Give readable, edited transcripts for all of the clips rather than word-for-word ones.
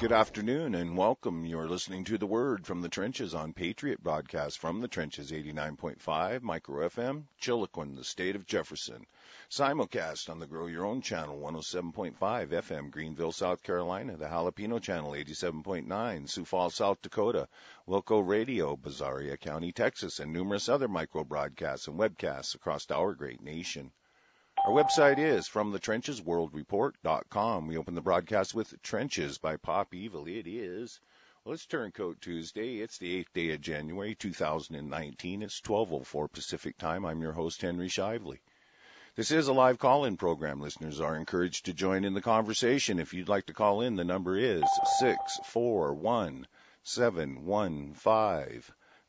Good afternoon and welcome. You're listening to The Word from the Trenches on Patriot Broadcast from the Trenches 89.5 Micro FM, Chiloquin, the state of Jefferson. Simulcast on the Grow Your Own channel 107.5 FM, Greenville, South Carolina, the Jalapeno channel 87.9, Sioux Falls, South Dakota, Wilco Radio, Bazaria County, Texas, and numerous other micro broadcasts and webcasts across our great nation. Our website is FromTheTrenchesWorldReport.com. We open the broadcast with Trenches by Pop Evil. It is, well, it's Turncoat Tuesday. It's the 8th day of January, 2019. It's 12:04 Pacific time. I'm your host, Henry Shively. This is a live call-in program. Listeners are encouraged to join in the conversation. If you'd like to call in, the number is 641-715-3610.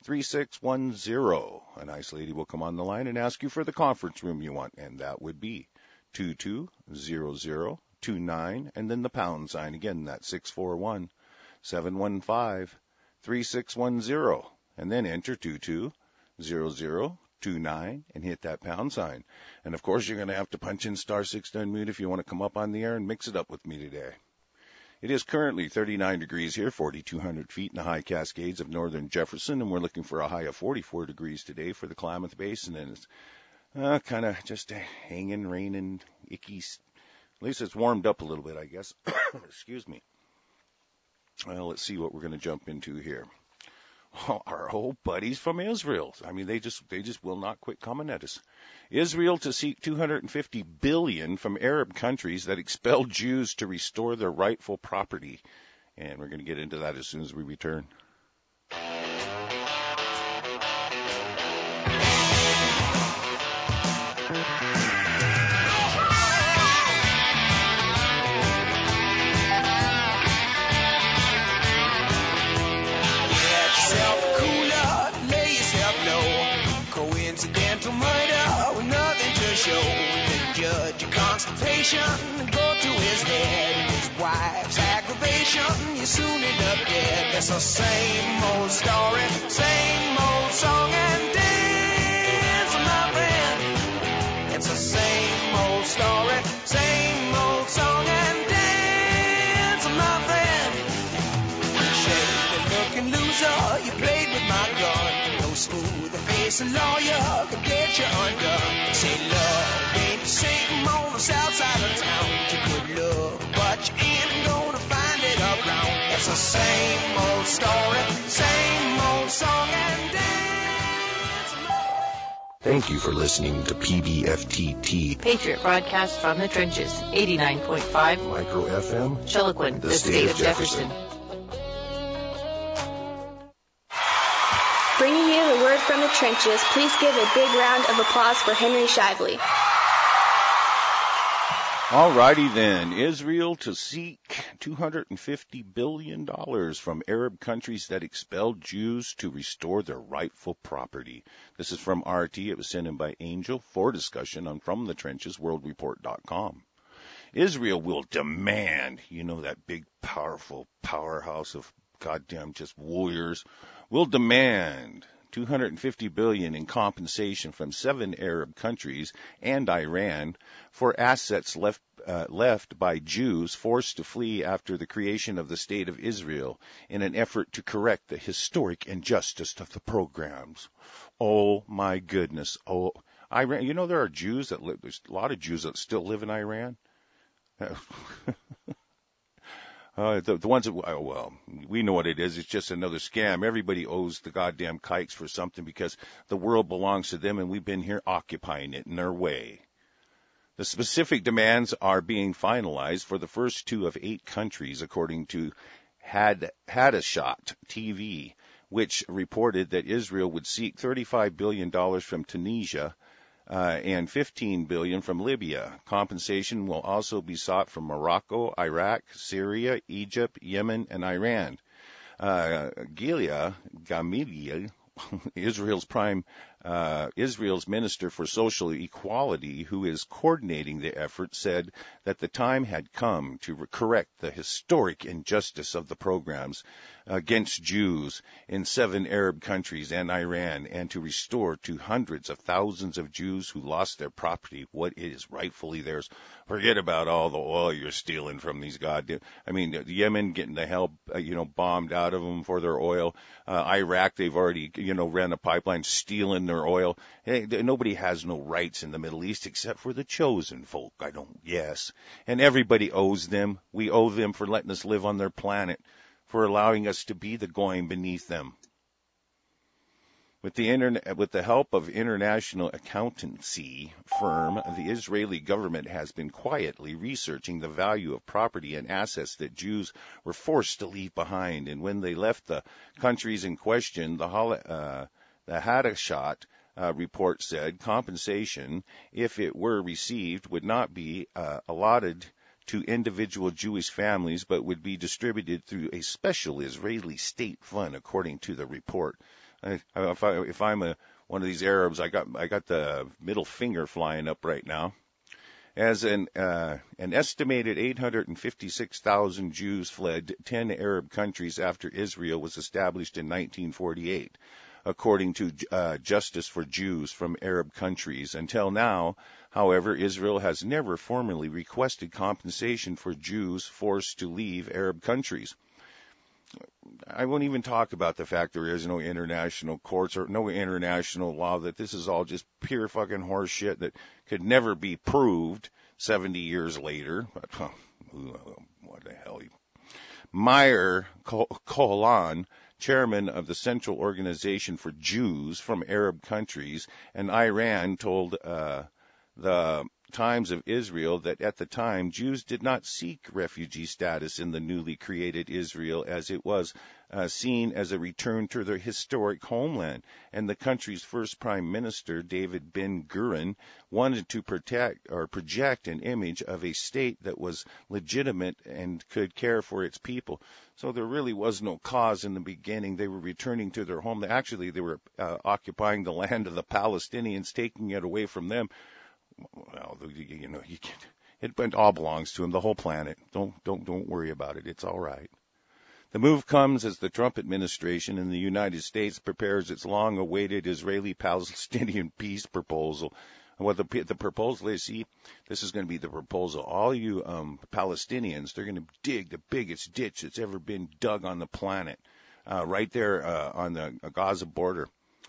A nice lady will come on the line and ask you for the conference room you want, and that would be 220029, and then the pound sign. Again, that's 641-715-3610, and then enter 220029 and hit that pound sign. And, of course, you're going to have to punch in star 6 to unmute if you want to come up on the air and mix it up with me today. It is currently 39 degrees here, 4,200 feet in the high Cascades of northern Jefferson, and we're looking for a high of 44 degrees today for the Klamath Basin, and it's kind of just hanging, raining, icky. At least it's warmed up a little bit, I guess. Excuse me. Well, let's see what we're going to jump into here. Well, our old buddies from Israel. I mean, they just will not quit coming at us. Israel to seek $250 billion from Arab countries that expelled Jews to restore their rightful property. And we're going to get into that as soon as we return. Constipation go to his head, his wife's aggravation, you soon end up dead. It's the same old story, same old song and dance, my friend. It's the same old story, same old song and dance, my friend. Shady looking loser, you played with my gun. No smooth face a lawyer could get you undone. Say love ain't the same on the south side of town. You could look, but you ain't gonna find it around. It's the same old story, same old song and dance. Thank you for listening to PBFTT, Patriot Broadcast from the Trenches, 89.5 Micro FM, Chiloquin, the state of Jefferson. Bringing you the word from the trenches, please give a big round of applause for Henry Shively. All righty then. Israel to seek $250 billion from Arab countries that expelled Jews to restore their rightful property. This is from RT. It was sent in by Angel for discussion on FromTheTrenchesWorldReport.com. Israel will demand, that big, powerful powerhouse of goddamn just warriors, will demand $250 billion in compensation from 7 Arab countries and Iran for assets left by Jews forced to flee after the creation of the State of Israel in an effort to correct the historic injustice of the pogroms. Oh, my goodness. Oh, Iran. There are Jews that live, there's a lot of Jews that still live in Iran. The ones that, well, we know what it is. It's just another scam. Everybody owes the goddamn kikes for something because the world belongs to them and we've been here occupying it in their way. The specific demands are being finalized for the first 2 of 8 countries, according to Hadashot TV, which reported that Israel would seek $35 billion from Tunisia, and $15 billion from Libya. Compensation will also be sought from Morocco, Iraq, Syria, Egypt, Yemen, and Iran. Gilia, Israel's prime Israel's Minister for Social Equality, who is coordinating the effort, said that the time had come to correct the historic injustice of the programs against Jews in 7 Arab countries and Iran, and to restore to hundreds of thousands of Jews who lost their property what is rightfully theirs. Forget about all the oil you're stealing from these Yemen getting the hell, bombed out of them for their oil. Iraq, they've already, ran a pipeline stealing their oil. Hey, nobody has no rights in the Middle East except for the chosen folk. Yes. And everybody owes them. We owe them for letting us live on their planet, for allowing us to be the goyim beneath them. With the help of international accountancy firm, the Israeli government has been quietly researching the value of property and assets that Jews were forced to leave behind. And when they left the countries in question, the Hadashot report said compensation, if it were received, would not be allotted to individual Jewish families, but would be distributed through a special Israeli state fund, according to the report. If I'm one of these Arabs, I got the middle finger flying up right now. As an estimated 856,000 Jews fled 10 Arab countries after Israel was established in 1948, according to Justice for Jews from Arab countries. Until now, however, Israel has never formally requested compensation for Jews forced to leave Arab countries. I won't even talk about the fact there is no international courts or no international law, that this is all just pure fucking horse shit that could never be proved 70 years later. But, what the hell? Meir Kolan, chairman of the Central Organization for Jews from Arab countries and Iran, told the Times of Israel that at the time Jews did not seek refugee status in the newly created Israel, as it was seen as a return to their historic homeland. And the country's first prime minister, David Ben-Gurion, wanted to project an image of a state that was legitimate and could care for its people. So there really was no cause in the beginning. They were returning to their home. They were occupying the land of the Palestinians, taking it away from them. Well, it all belongs to him, the whole planet. Don't worry about it. It's all right. The move comes as the Trump administration in the United States prepares its long-awaited Israeli-Palestinian peace proposal. What the proposal is, this is going to be the proposal. All you Palestinians, they're going to dig the biggest ditch that's ever been dug on the planet, right there on the Gaza border,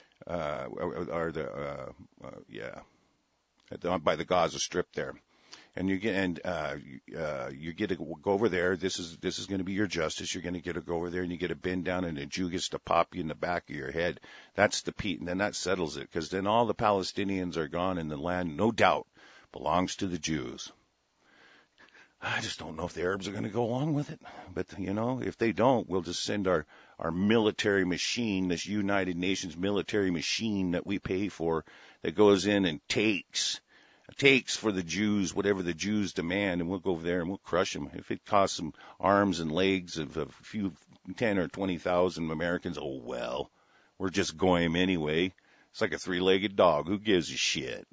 by the Gaza Strip there, and you get to go over there. This is going to be your justice. You're going to get to go over there, and you get to bend down, and a Jew gets to pop you in the back of your head. That's the Pete, and then that settles it, because then all the Palestinians are gone, and the land, no doubt, belongs to the Jews. I just don't know if the Arabs are going to go along with it, but if they don't, we'll just send our military machine, this United Nations military machine that we pay for, that goes in and takes for the Jews whatever the Jews demand, and we'll go over there and we'll crush them. If it costs them arms and legs of a few 10 or 20,000 Americans, oh well, we're just goyim anyway. It's like a three-legged dog. Who gives a shit?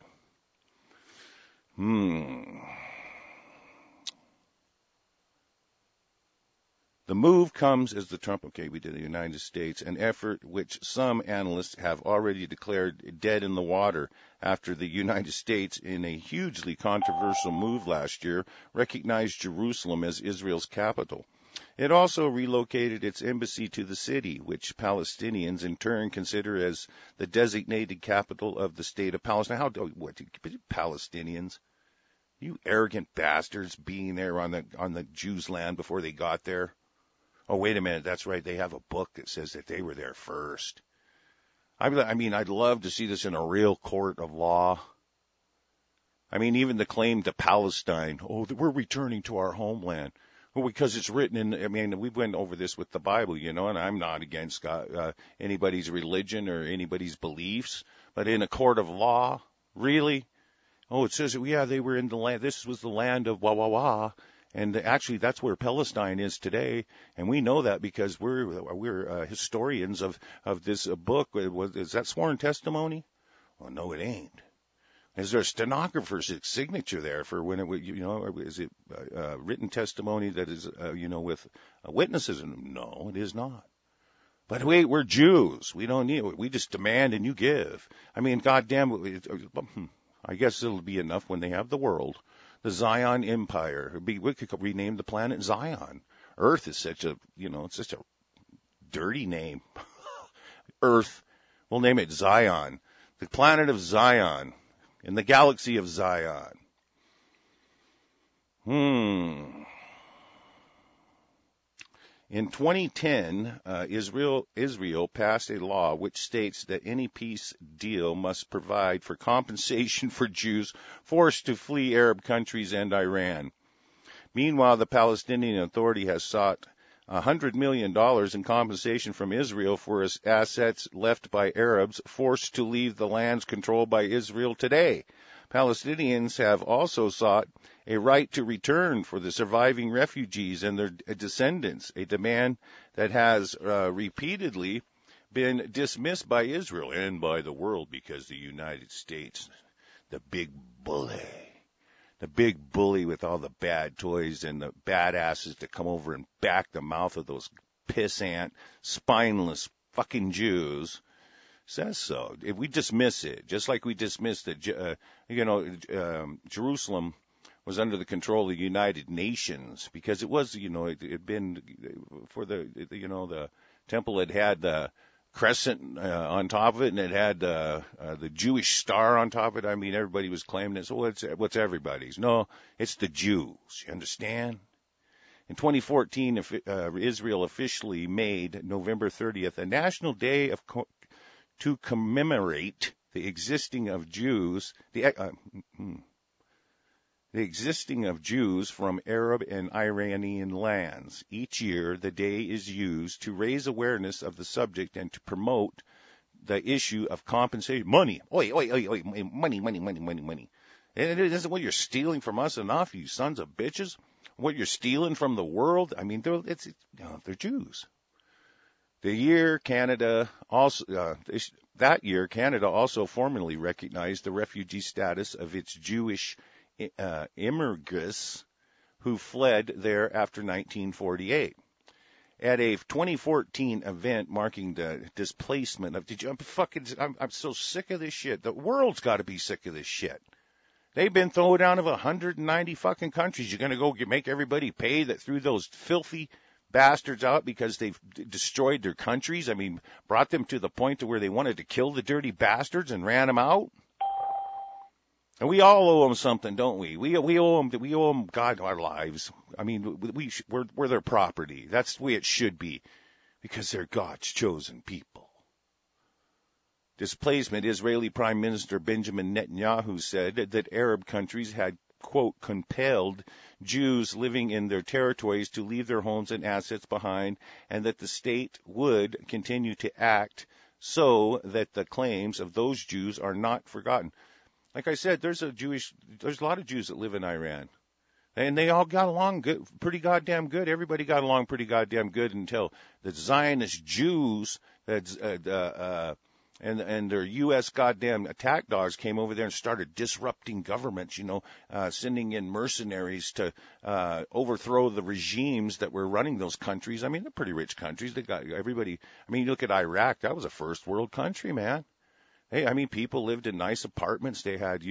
The move comes as the Trump, we did the United States, an effort which some analysts have already declared dead in the water after the United States, in a hugely controversial move last year, recognized Jerusalem as Israel's capital. It also relocated its embassy to the city, which Palestinians in turn consider as the designated capital of the state of Palestine. Palestinians? You arrogant bastards, being there on the Jews' land before they got there. Oh, wait a minute. That's right. They have a book that says that they were there first. I'd love to see this in a real court of law. Even the claim to Palestine, we're returning to our homeland. Well, because it's written in, we went over this with the Bible, and I'm not against anybody's religion or anybody's beliefs, but in a court of law, really? Oh, it says, they were in the land, this was the land of wah. And actually, that's where Palestine is today, and we know that because we're historians of this book. Is that sworn testimony? Well, no, it ain't. Is there a stenographer's signature there for when it, is it written testimony that is, with witnesses? No, it is not. But wait, we're Jews. We don't need it. We just demand and you give. I mean, goddamn, I guess it'll be enough when they have the world. The Zion Empire. We could rename the planet Zion. Earth is such a, it's such a dirty name. Earth. We'll name it Zion. The planet of Zion. In the galaxy of Zion. In 2010, Israel passed a law which states that any peace deal must provide for compensation for Jews forced to flee Arab countries and Iran. Meanwhile, the Palestinian Authority has sought $100 million in compensation from Israel for its assets left by Arabs forced to leave the lands controlled by Israel today. Palestinians have also sought a right to return for the surviving refugees and their descendants, a demand that has repeatedly been dismissed by Israel and by the world because the United States, the big bully with all the bad toys and the badasses that come over and back the mouth of those pissant, spineless fucking Jews, says so. If we dismiss it, just like we dismissed that, Jerusalem was under the control of the United Nations because it was, it had been for the temple had the crescent on top of it, and it had the Jewish star on top of it. I mean, everybody was claiming it. So what's everybody's? No, it's the Jews. You understand? In 2014, Israel officially made November 30th a national day to commemorate the existing of Jews, the existing of Jews from Arab and Iranian lands. Each year, the day is used to raise awareness of the subject and to promote the issue of compensation. Money. Oi, money. And it isn't what you're stealing from us enough, you sons of bitches. What you're stealing from the world. I mean, they're Jews. That year, Canada also formally recognized the refugee status of its Jewish immigrants who fled there after 1948. At a 2014 event marking the displacement of, I'm so sick of this shit. The world's got to be sick of this shit. They've been thrown out of 190 fucking countries. You're going to go make everybody pay that threw those filthy bastards out because they've destroyed their countries? I mean, brought them to the point to where they wanted to kill the dirty bastards and ran them out? And we all owe them something, don't we? We owe them God, our lives. I mean, we're their property. That's the way it should be, because they're God's chosen people. Displacement. Israeli Prime Minister Benjamin Netanyahu said that Arab countries had, quote, compelled Jews living in their territories to leave their homes and assets behind, and that the state would continue to act so that the claims of those Jews are not forgotten. Like I said, there's a lot of Jews that live in Iran, and they all got along good, pretty goddamn good. Everybody got along pretty goddamn good until the Zionist Jews and their U.S. goddamn attack dogs came over there and started disrupting governments, sending in mercenaries to overthrow the regimes that were running those countries. I mean, they're pretty rich countries. They got everybody. I mean, you look at Iraq. That was a first world country, man. Hey, I mean, people lived in nice apartments. They had,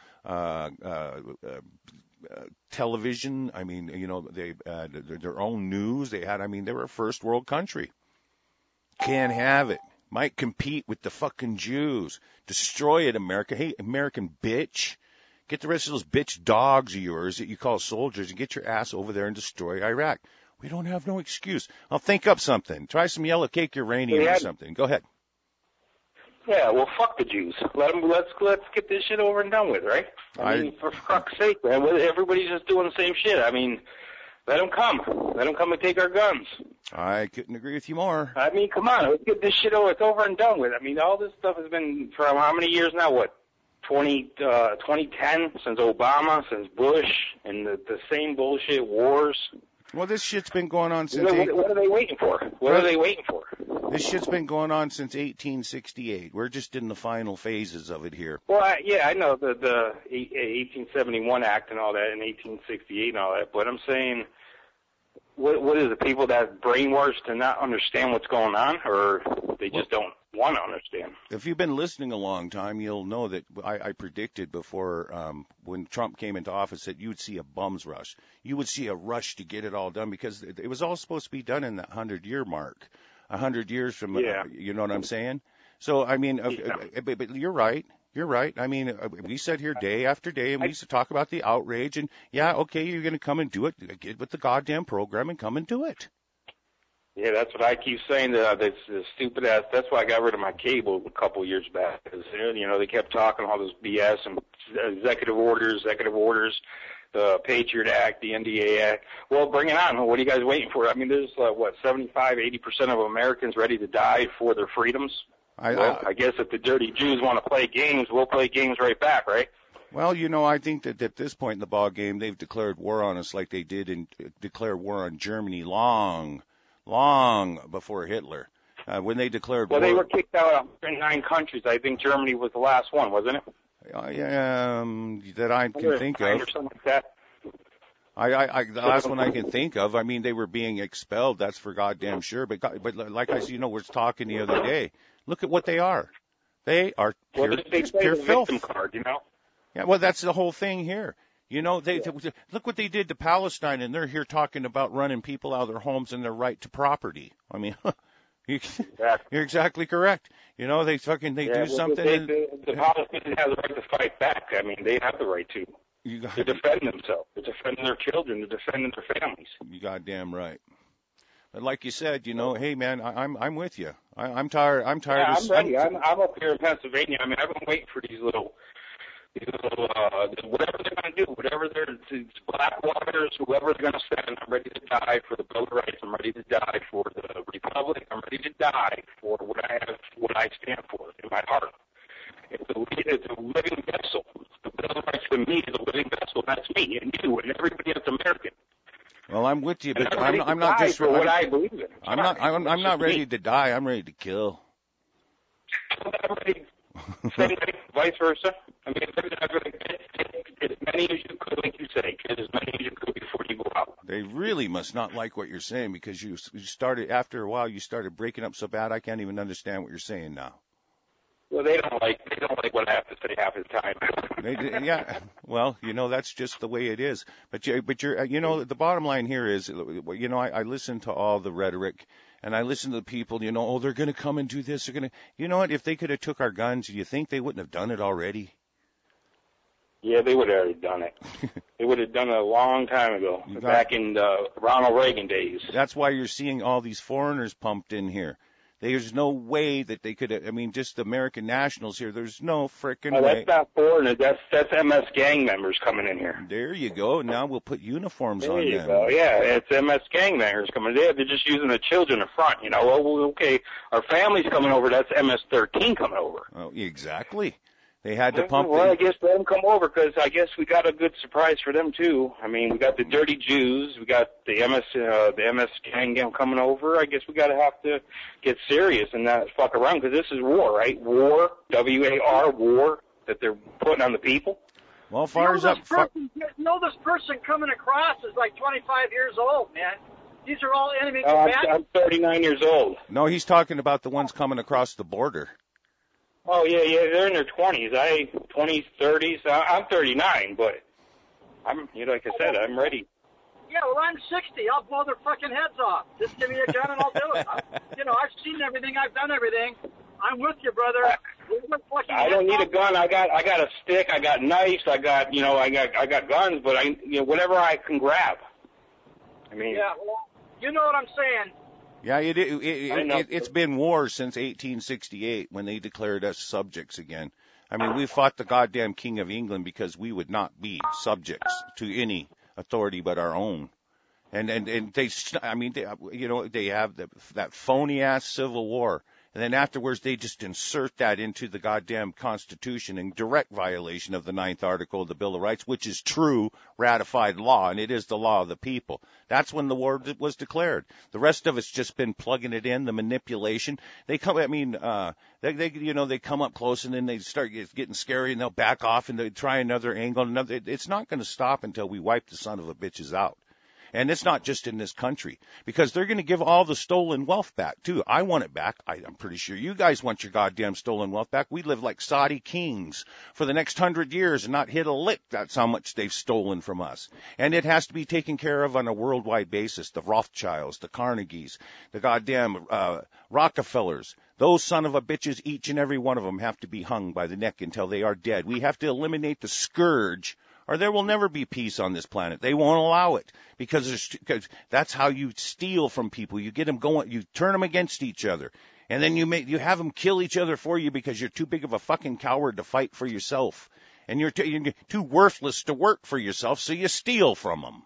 television. I mean, they had their own news. They were a first world country. Can't have it. Might compete with the fucking Jews. Destroy it, America. Hey, American bitch. Get the rest of those bitch dogs of yours that you call soldiers and get your ass over there and destroy Iraq. We don't have no excuse. I'll think up something. Try some yellow cake uranium or something. Go ahead. Yeah, well, fuck the Jews. Let's get this shit over and done with, right? I mean, for fuck's sake, man. Everybody's just doing the same shit. I mean, let them come. Let them come and take our guns. I couldn't agree with you more. I mean, come on. Let's get this shit over. It's over and done with. I mean, all this stuff has been for how many years now? What, 2010? Since Obama, since Bush, and the same bullshit wars. Well, this shit's been going on since... What are they waiting for? What are they waiting for? This shit's been going on since 1868. We're just in the final phases of it here. Well, I know the 1871 Act and all that, and 1868 and all that, but I'm saying, what is it, people that brainwashed to not understand what's going on, or they just don't want to understand? If you've been listening a long time, you'll know that I predicted before when Trump came into office that you would see a bums rush. You would see a rush to get it all done because it was all supposed to be done in that 100-year mark. 100 years from, you know what I'm saying? So, I mean, but you're right. You're right. I mean, we sat here day after day, and we used to talk about the outrage, and, yeah, okay, you're going to come and do it. Get with the goddamn program and come and do it. Yeah, that's what I keep saying. That's stupid ass. That's why I got rid of my cable a couple years back. Because, you know, they kept talking all this BS and executive orders, the Patriot Act, the NDA Act. Well, bring it on. What are you guys waiting for? I mean, there's, 75-80% of Americans ready to die for their freedoms? I guess if the dirty Jews want to play games, we'll play games right back, right? Well, you know, I think that at this point in the ball game, they've declared war on us like they did and declare war on Germany long before Hitler. When they declared war... Well, they were kicked out of 109 countries. I think Germany was the last one, wasn't it? That I can think of. Or something like that. The last one I can think of. I mean, they were being expelled. That's for goddamn sure. But like I said, you know, we're talking the other day. Look at what they are. They are pure, pure filth. Card, you know? Yeah. Well, that's the whole thing here. You know, look what they did to Palestine, and they're here talking about running people out of their homes and their right to property. I mean. You're exactly correct. You know, they do something. The Palestinians have the right to fight back. I mean, they have the right to. To defend themselves, to defend their children, to defend their families. You goddamn right. But like you said, you know, hey man, I'm with you. I'm tired. I'm tired. Yeah, I'm ready. I'm up here in Pennsylvania. I mean, I've been waiting for these little whatever they're going to do, whatever they're, black waters, whoever they're going to send, I'm ready to die for the Bill of Rights. I'm ready to die for the Republic. I'm ready to die for what I stand for in my heart. It's a living vessel. The Bill of Rights to me is a living vessel. That's me and you and everybody that's American. Well, I'm with you, but I'm not just for what I believe in. I'm not ready to die. I'm ready to kill. I'm ready. Vice versa. I mean, I'm going to get as many as you could, like you say, get as many as you could before you go out. They really must not like what you're saying because you started, after a while, you started breaking up so bad I can't even understand what you're saying now. Well, they don't like what I have to say half the time. Yeah, well, you know, that's just the way it is. But you're, you know, the bottom line here is, you know, I listen to all the rhetoric, and I listen to the people, you know, oh, they're going to come and do this, they're going to, you know what, if they could have took our guns, do you think they wouldn't have done it already? Yeah, they would have already done it. They would have done it a long time ago, back in the Ronald Reagan days. That's why you're seeing all these foreigners pumped in here. There's no way that they could have, I mean, just the American nationals here, there's no frickin' way. That's not foreigners, that's MS gang members coming in here. There you go. Now we'll put uniforms on them. There you go. Yeah, it's MS gang members coming in. They're just using the children in front, you know. Well, okay, our family's coming over, that's MS-13 coming over. Oh, exactly. They had to pump. Well, I guess let them come over because I guess we got a good surprise for them too. I mean, we got the dirty Jews, we got the MS gang coming over. I guess we got to have to get serious and not fuck around because this is war, right? War, WAR, war that they're putting on the people. Well, fires up. This person coming across is like 25 years old, man. These are all enemy combatants. I'm 39 years old. No, he's talking about the ones coming across the border. Oh, yeah, they're in their 20s. 20s, 30s. I'm 39, but I'm, you know, like I said, I'm ready. Yeah, well, I'm 60. I'll blow their fucking heads off. Just give me a gun and I'll do it. I've seen everything. I've done everything. I'm with you, brother. I don't need a gun. I got a stick. I got knives. I got guns, but whatever I can grab. I mean. Yeah, well, you know what I'm saying. Yeah, it's been war since 1868 when they declared us subjects again. I mean, we fought the goddamn King of England because we would not be subjects to any authority but our own. And they, I mean, they have that phony ass Civil War. And then afterwards, they just insert that into the goddamn Constitution in direct violation of the 9th Article of the Bill of Rights, which is true ratified law, and it is the law of the people. That's when the war was declared. The rest of it's just been plugging it in, the manipulation. They come, I mean, they come up close and then they start getting scary and they'll back off and they try another angle. It's not going to stop until we wipe the son of a bitches out. And it's not just in this country, because they're going to give all the stolen wealth back, too. I want it back. I'm pretty sure you guys want your goddamn stolen wealth back. We live like Saudi kings for the next 100 years and not hit a lick. That's how much they've stolen from us. And it has to be taken care of on a worldwide basis. The Rothschilds, the Carnegies, the goddamn Rockefellers. Those son of a bitches, each and every one of them have to be hung by the neck until they are dead. We have to eliminate the scourge, or there will never be peace on this planet. They won't allow it because that's how you steal from people. You get them going, you turn them against each other, and then you have them kill each other for you because you're too big of a fucking coward to fight for yourself, and you're too worthless to work for yourself, so you steal from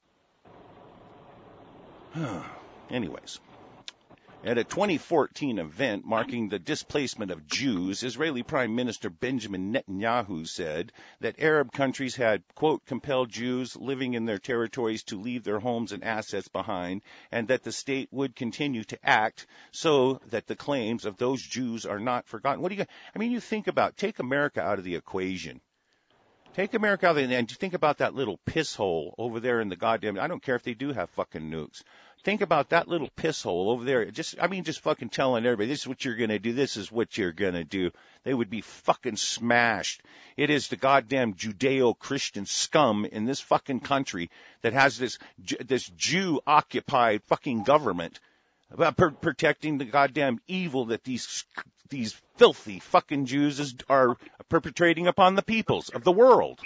them. Anyways. At a 2014 event marking the displacement of Jews, Israeli Prime Minister Benjamin Netanyahu said that Arab countries had, quote, compelled Jews living in their territories to leave their homes and assets behind, and that the state would continue to act so that the claims of those Jews are not forgotten. You think about, take America out of the equation. Take America out of the, and think about that little piss hole over there in the goddamn, I don't care if they do have fucking nukes. Think about that little piss hole over there. Just fucking telling everybody, this is what you're going to do. This is what you're going to do. They would be fucking smashed. It is the goddamn Judeo-Christian scum in this fucking country that has this Jew-occupied fucking government protecting the goddamn evil that these filthy fucking Jews are perpetrating upon the peoples of the world.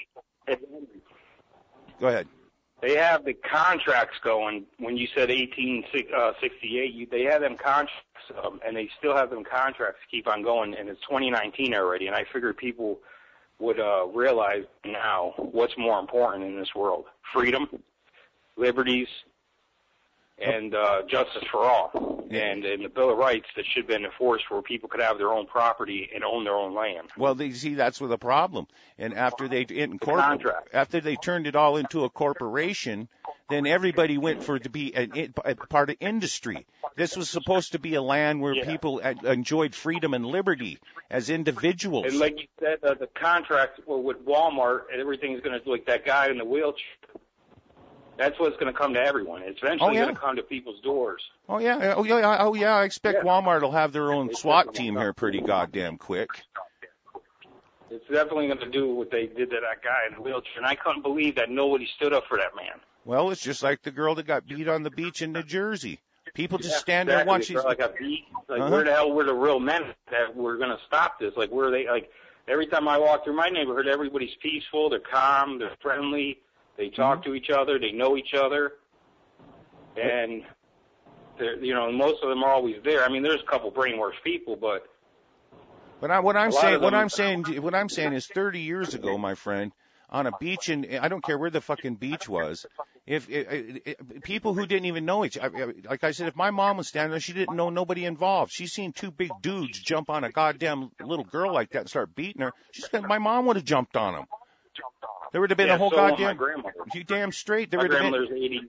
Go ahead. They have the contracts going. When you said 1868, they had them contracts, and they still have them contracts to keep on going, and it's 2019 already, and I figured people would realize now what's more important in this world: freedom, liberties, and justice for all. And in the Bill of Rights, that should have been enforced where people could have their own property and own their own land. Well, that's the problem. And after they turned it all into a corporation, then everybody went for it to be a part of industry. This was supposed to be a land where people enjoyed freedom and liberty as individuals. And like you said, the contract with Walmart, everything's going to, like that guy in the wheelchair, that's what's going to come to everyone. It's eventually going to come to people's doors. Oh yeah. I expect Walmart will have their own SWAT team here pretty goddamn quick. It's definitely going to do what they did to that guy in the wheelchair, and I couldn't believe that nobody stood up for that man. Well, it's just like the girl that got beat on the beach in New Jersey. People just stand there and watch these. Where the hell were the real men that were going to stop this? Like, where are they? Like, every time I walk through my neighborhood, everybody's peaceful, they're calm, they're friendly. They talk to each other. They know each other, and most of them are always there. I mean, there's a couple brainwashed people, but what I'm saying is 30 years ago, my friend, on a beach, and I don't care where the fucking beach was, if people who didn't even know each other, like I said, if my mom was standing there, she didn't know nobody involved. She seen two big dudes jump on a goddamn little girl like that and start beating her. My mom would have jumped on them. There would have been a whole goddamn. You damn straight. My grandmother's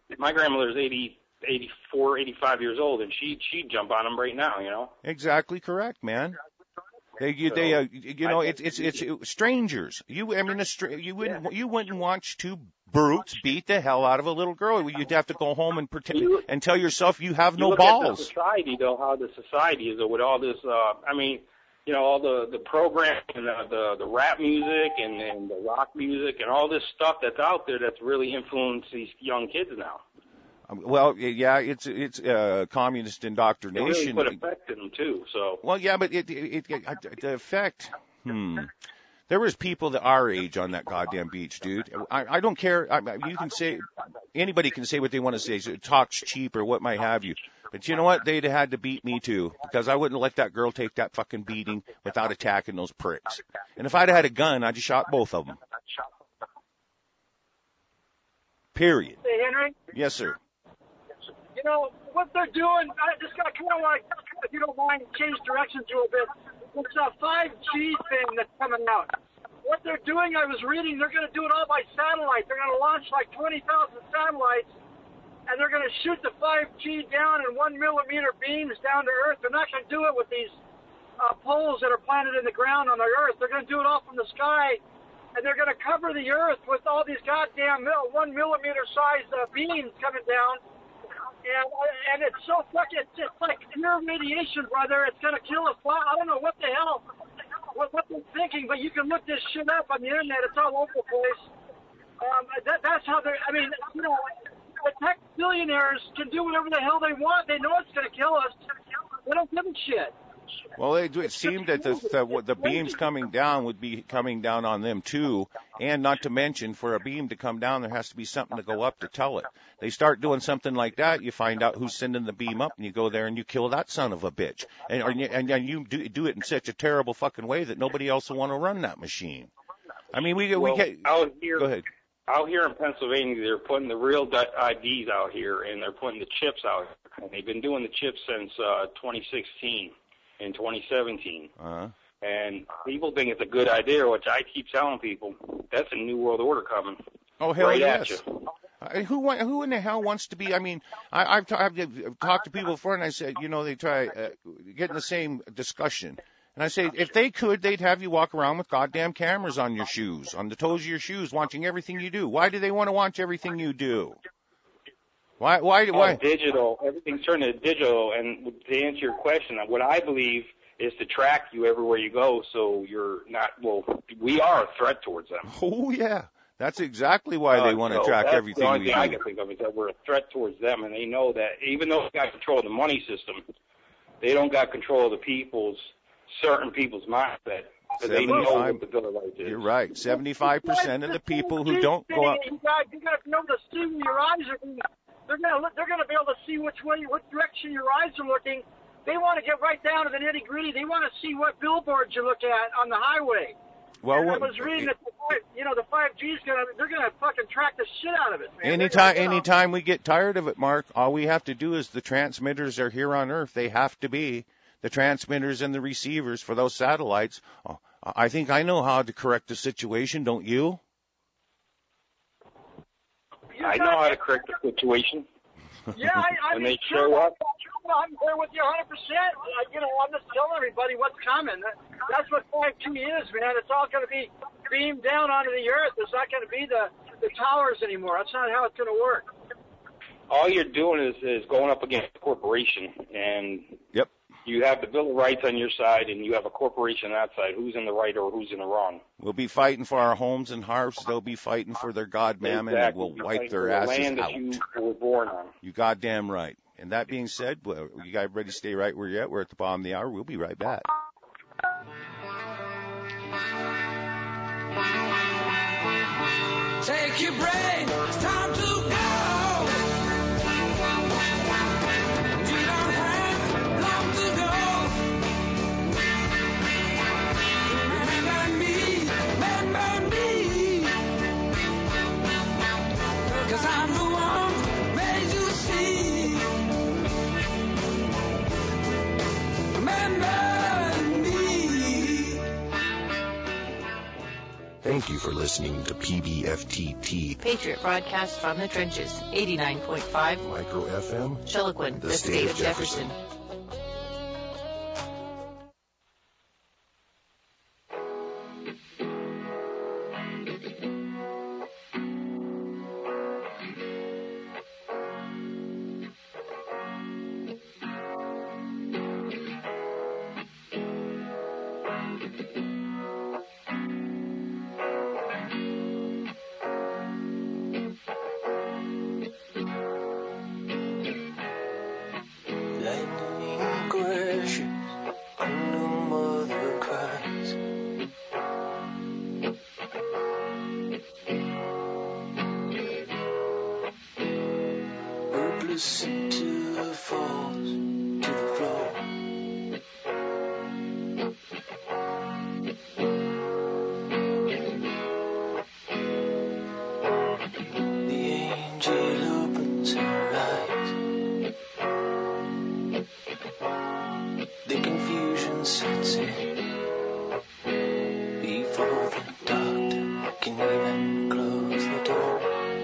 84, 85 years old, and she'd jump on them right now. Exactly correct, man. It's strangers. You wouldn't watch two brutes beat the hell out of a little girl. You'd have to go home and pretend and tell yourself you have no balls. At the society, though, how the society is with all this. All the program and the rap music and the rock music and all this stuff that's out there that's really influenced these young kids now. Well, yeah, it's communist indoctrination. It really put effect in them too. So. Well, yeah, but the effect. There was people that our age on that goddamn beach, dude. I don't care. You can say, anybody can say what they want to say. So talk's cheap or what might have you. But you know what? They'd have had to beat me too, because I wouldn't let that girl take that fucking beating without attacking those pricks. And if I'd had a gun, I'd just shot both of them. Period. Hey, Henry? Yes, sir. What they're doing, I just got kind of like if you don't mind, change directions a little bit. It's a 5G thing that's coming out. What they're doing, I was reading, they're going to do it all by satellite. They're going to launch like 20,000 satellites, and they're going to shoot the 5G down in 1 millimeter beams down to Earth. They're not going to do it with these poles that are planted in the ground on the Earth. They're going to do it all from the sky, and they're going to cover the Earth with all these goddamn 1 millimeter sized beams coming down. And it's so fucking, it's like pure radiation, brother. It's going to kill us. I don't know what the hell, what they're thinking, but you can look this shit up on the internet. It's all over the place. That's how they're, I mean, you know, the tech billionaires can do whatever the hell they want. They know it's going to kill us. They don't give a shit. Well, it seemed that the beams coming down would be coming down on them too, and not to mention, for a beam to come down, there has to be something to go up to tell it. They start doing something like that, you find out who's sending the beam up, and you go there and you kill that son of a bitch, and you do it in such a terrible fucking way that nobody else will want to run that machine. I mean, we get. Go ahead. Out here in Pennsylvania, they're putting the real IDs out here, and they're putting the chips out. And they've been doing the chips since 2016. In 2017. And people think it's a good idea, which I keep telling people, that's a new world order coming. Oh, hell right yes. At you. Who in the hell wants to be, I mean, I've talked to people before, and I said, you know, they try getting the same discussion. And I say, if they could, they'd have you walk around with goddamn cameras on your shoes, on the toes of your shoes, watching everything you do. Why do they want to watch everything you do? Why? Digital. Everything's turned to digital. And to answer your question, what I believe is to track you everywhere you go, so you're not. Well, we are a threat towards them. Oh yeah, that's exactly why they want to track everything we do. The only thing I can think of is that we're a threat towards them, and they know that. Even though they got control of the money system, they don't got control of certain people's mindset. So they know what the Bill of Rights is. You're right. 75% of the people who don't go up. You got to be able to see where your eyes are. They're going to be able to see what direction your eyes are looking. They want to get right down to the nitty gritty. They want to see what billboards you look at on the highway. Well, I was reading that the 5G's they're going to fucking track the shit out of it, man. Anytime we get tired of it, Mark, all we have to do is the transmitters are here on Earth. They have to be the transmitters and the receivers for those satellites. Oh, I think I know how to correct the situation, don't you? I know how to correct the situation. Yeah, I when they show up. I'm there with you 100%. I'm just telling everybody what's coming. That's what 5G is, man. It's all going to be beamed down onto the Earth. There's not going to be the towers anymore. That's not how it's going to work. All you're doing is going up against a corporation, and yep. You have the Bill of Rights on your side, and you have a corporation on that side. Who's in the right or who's in the wrong? We'll be fighting for our homes and hearths. They'll be fighting for their God mammon, and we'll wipe their asses land out. That you were born on. You goddamn right. And that being said, you guys ready to stay right where you're at? We're at the bottom of the hour. We'll be right back. Take your break. It's time to go. Thank you for listening to PBFTT. Patriot broadcast from the trenches, 89.5 Micro FM. Chiloquin, the state of Jefferson. Listen to the falls to the floor. The angel opens her eyes. sun sets in before the doctor can even close the door.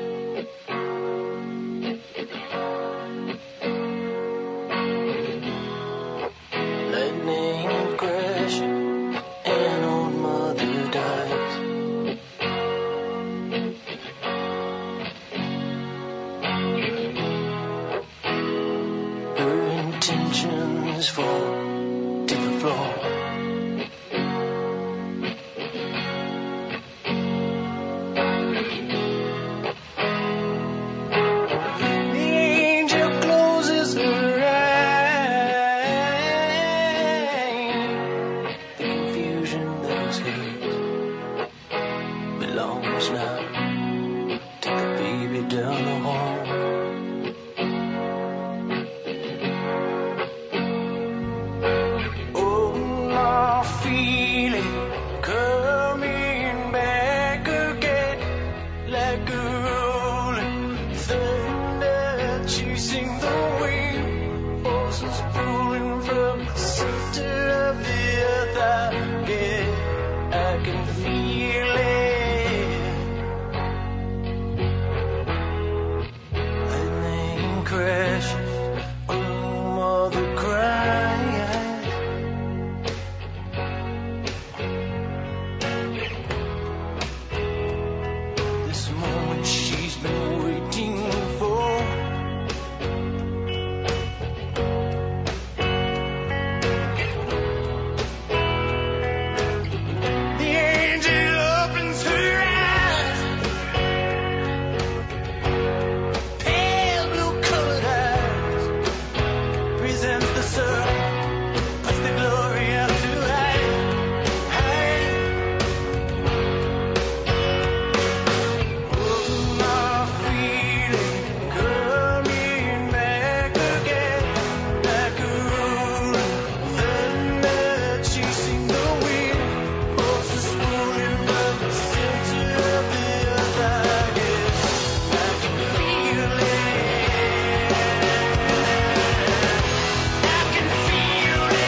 Lightning crashing, and old mother dies. Her intentions fall to the floor. The angel closes her eyes. The confusion that was hers belongs now to the baby down the hall. Oh, my feeling coming back again like a rolling thunder chasing the wind. Forces pulling from the center of the earth. I can feel it. Lightning crashes, oh, mother cries. This moment she's been waiting for. The angel opens her eyes, pale blue colored eyes, presents the sun, puts the glory out to hide. Oh, my feeling coming back again like a rolling thunder chasing the wind. Forces pulling from the center of the earth. I can feel it. I can feel it.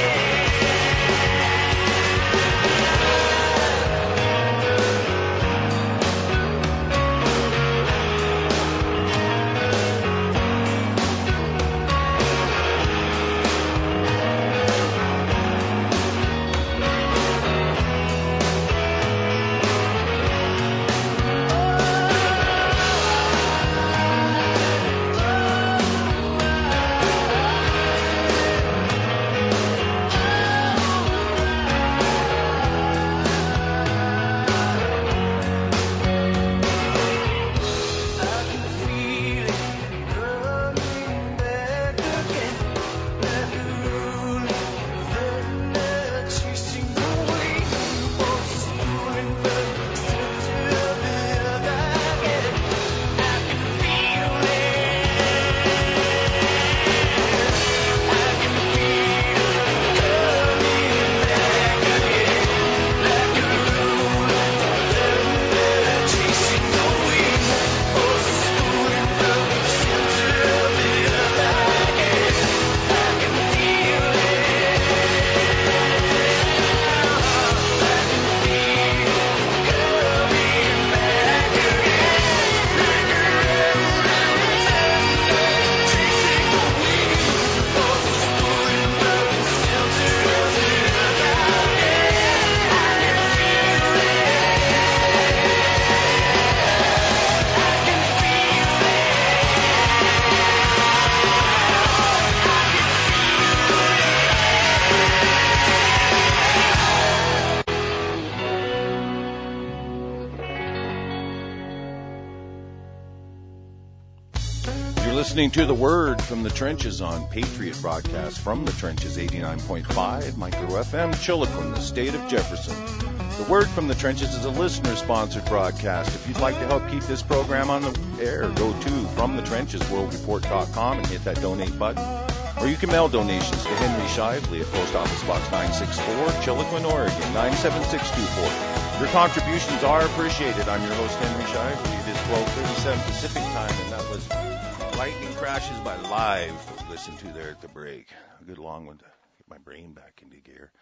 I can feel it coming back again like a rolling thunder chasing the wind. Forces pulling from the center of the earth. I can feel it. I can feel it coming back again like a rolling thunder chasing the wind. Forces pulling from the center of the earth. I can feel it. You're listening to The Word from the Trenches on Patriot Broadcast from the Trenches 89.5 Micro FM, Chiloquin, the state of Jefferson. The Word from the Trenches is a listener-sponsored broadcast. If you'd like to help keep this program on the air, go to FromTheTrenchesWorldReport.com and hit that donate button. Or you can mail donations to Henry Shively at Post Office Box 964, Chiloquin, Oregon 97624. Your contributions are appreciated. I'm your host, Henry Shively. It is 12:37 Pacific time, and that was Lightning Crashes by Live. Listen to there at the break. A good long one to get my brain back into gear.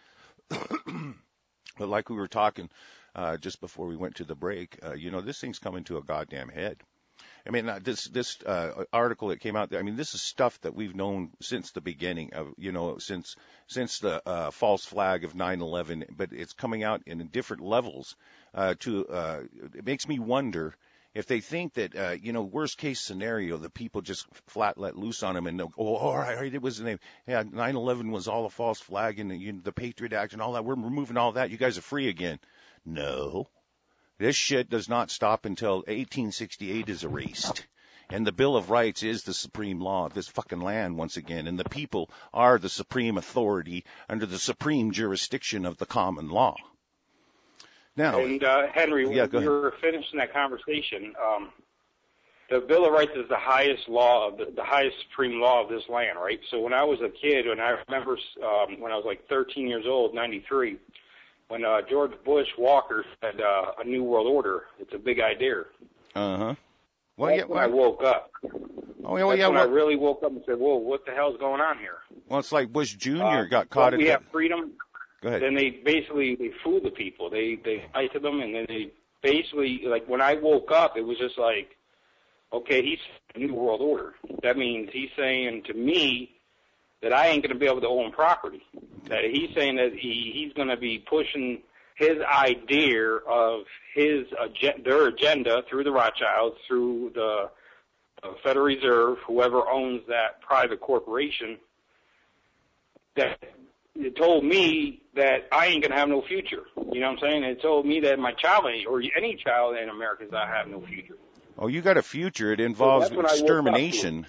But like we were talking just before we went to the break, this thing's coming to a goddamn head. I mean, this article that came out there, I mean, this is stuff that we've known since the beginning of, since the false flag of 9/11, but it's coming out in different levels. It makes me wonder if they think that, worst case scenario, the people just flat let loose on them and they'll, all right, it was the name. Yeah, 9/11 was all a false flag and the Patriot Act and all that. We're removing all that. You guys are free again. No. This shit does not stop until 1868 is erased. And the Bill of Rights is the supreme law of this fucking land once again. And the people are the supreme authority under the supreme jurisdiction of the common law. Now, and Henry, when we were finishing that conversation, the Bill of Rights is the highest law, the highest supreme law of this land, right? So when I was a kid, and I remember when I was like 13 years old, 93, when George Bush Walker said a new world order, it's a big idea. Uh-huh. Well, that's when I woke up. Oh, yeah, yeah. When I really woke up and said, whoa, what the hell's going on here? Well, it's like Bush Jr. got caught we have freedom. Go ahead. Then they fool the people. They lie to them, and then they basically, like, when I woke up, it was just like, okay, he's a new world order. That means he's saying to me that I ain't going to be able to own property. That he's saying that he's going to be pushing his idea of their agenda through the Rothschilds, through the Federal Reserve, whoever owns that private corporation, that it told me that I ain't going to have no future. You know what I'm saying? It told me that my child, or any child in America, does not have no future. Oh, you got a future. It involves extermination.